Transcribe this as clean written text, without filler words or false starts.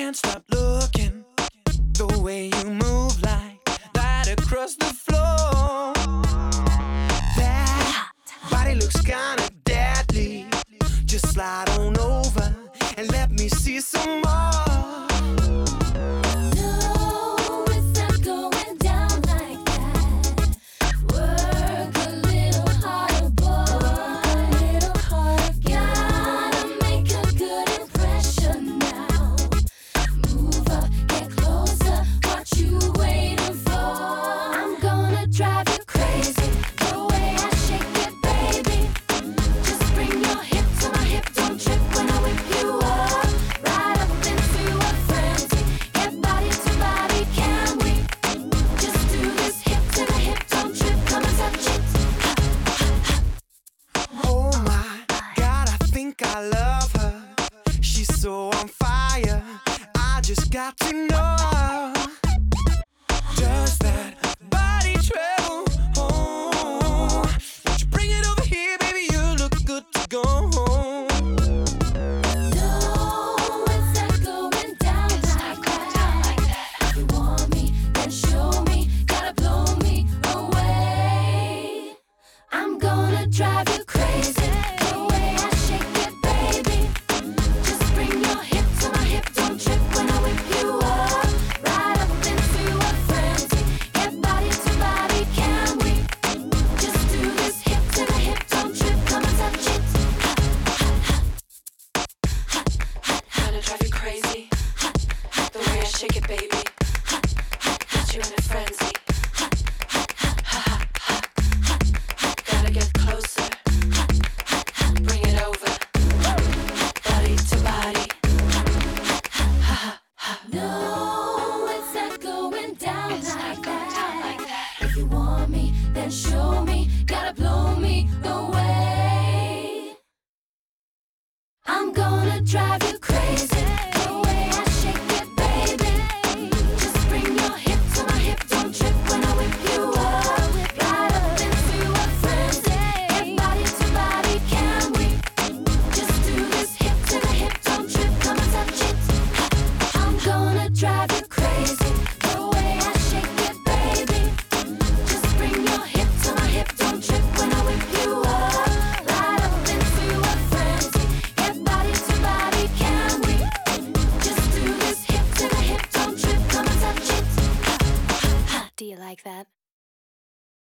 can't stop looking. The way you move like that across the floor. That body looks kinda deadly. Just slide on over and let me see some more. No, it's not going down like that. Work a little harder, boy. A little harder. Gotta make a good impression now. Move up, get closer. What you waiting for? I'm gonna drive you crazy. The way I shake it, baby. Just bring your hip to my hip. Don't trip when I whip you up. Right up into a frenzy. Get body to body, can we? Just do this hip to the hip. Don't trip, come and touch it. Oh my God, I think I love her. She's so on fire. I just got to know. Does that body tremble? Oh, would you bring it over here, baby? You look good to go. No, it's not going down like that. If you want me, then show me. Gotta blow me away. I'm gonna drive you crazy.